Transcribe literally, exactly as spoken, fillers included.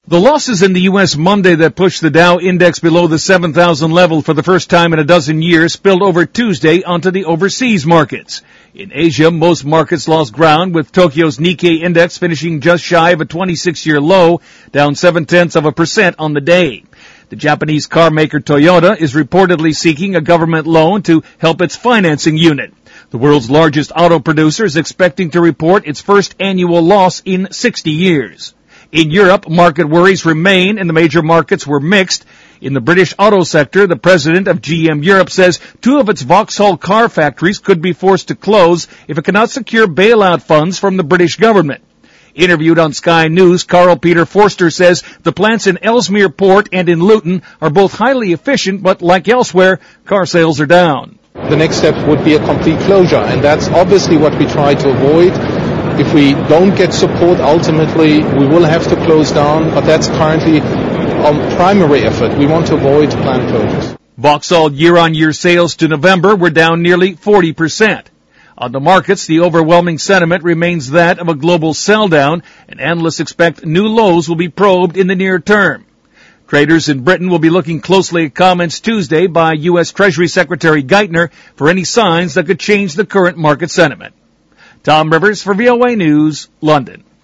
The losses in the U S Monday that pushed the Dow index below the seven thousand level for the first time in a dozen years spilled over Tuesday onto the overseas markets. In Asia, most markets lost ground, with Tokyo's Nikkei index finishing just shy of a twenty-six-year low, down seven-tenths of a percent on the day. The Japanese car maker Toyota is reportedly seeking a government loan to help its financing unit. The world's largest auto producer is expecting to report its first annual loss in sixty years. In Europe, market worries remain and the major markets were mixed. In the British auto sector, the president of G M Europe says two of its Vauxhall car factories could be forced to close if it cannot secure bailout funds from the British government. Interviewed on Sky News, Carl Peter Forster says the plants in Ellesmere Port and in Luton are both highly efficient, but like elsewhere, car sales are down. The next step would be a complete closure, and that's obviously what we try to avoid. If we don't get support, ultimately we will have to close down, but that's currently our primary effort. We want to avoid plant closures. Vauxhall year-on-year sales to November were down nearly forty percent. On the markets, the overwhelming sentiment remains that of a global sell-down, and analysts expect new lows will be probed in the near term. Traders in Britain will be looking closely at comments Tuesday by U S Treasury Secretary Geithner for any signs that could change the current market sentiment. Tom Rivers for V O A News, London.